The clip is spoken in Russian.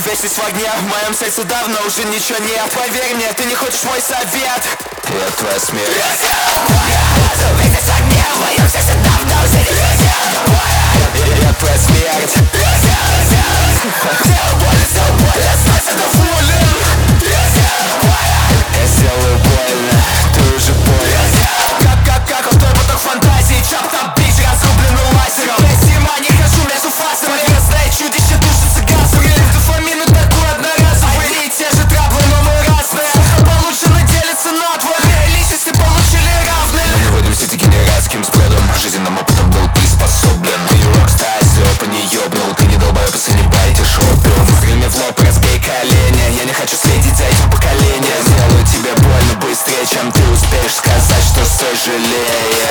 вечность в огне. В моем сердце давно уже ничего нет. Поверь мне, ты не хочешь мой совет. Я твоя смерть. Вечность в огне. В моем сердце давно уже ничего нет. Я твоя смерть. Сделал больно, остался доволен. Я сделаю больно, ты уже больно. Как в твой поток фантазии. Чап-там бич, разрубленный лазером. Без зима, не хожу между фасами. Разное чудище душится газом. Прилив дофамина такой одноразовый. Одни и те же траблы, но мы разные. Получено делится надвое. Личности получили равные. Мы не водимся дегенератским сбродом. Жизненным опытом был ты способен. Ты рок-стар, Степа не ёбнул. Ты не долбоёб, не байтишь опиум. Время в лоб, разбей колени. Я не хочу следить за этим поколением. Сделаю тебе больно быстрее, чем ты успеешь сказать, что сожалеешь.